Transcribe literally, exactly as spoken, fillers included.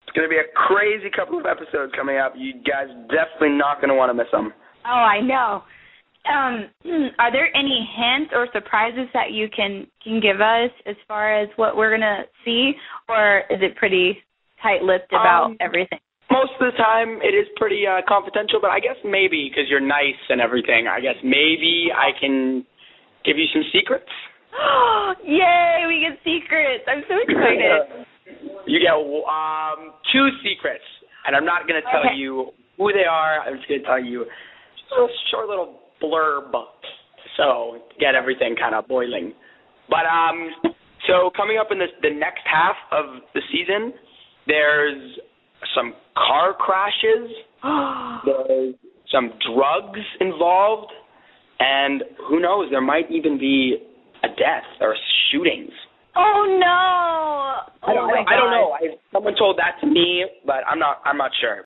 It's going to be a crazy couple of episodes coming up. You guys definitely not going to want to miss them. Oh, I know. Um, are there any hints or surprises that you can, can give us as far as what we're going to see, or is it pretty tight-lipped about um, everything? Most of the time it is pretty uh, confidential, but I guess maybe because you're nice and everything, I guess maybe I can give you some secrets. Yay, we get secrets. I'm so excited. You get um, two secrets, and I'm not going to tell okay. you who they are. I'm just going to tell you just a short little blurb, so get everything kind of boiling. But um, so coming up in the, the next half of the season, there's some car crashes, there's some drugs involved, and who knows, there might even be a death or shootings. Oh no! I don't, oh my I don't know. I, someone told that to me, but I'm not. I'm not sure.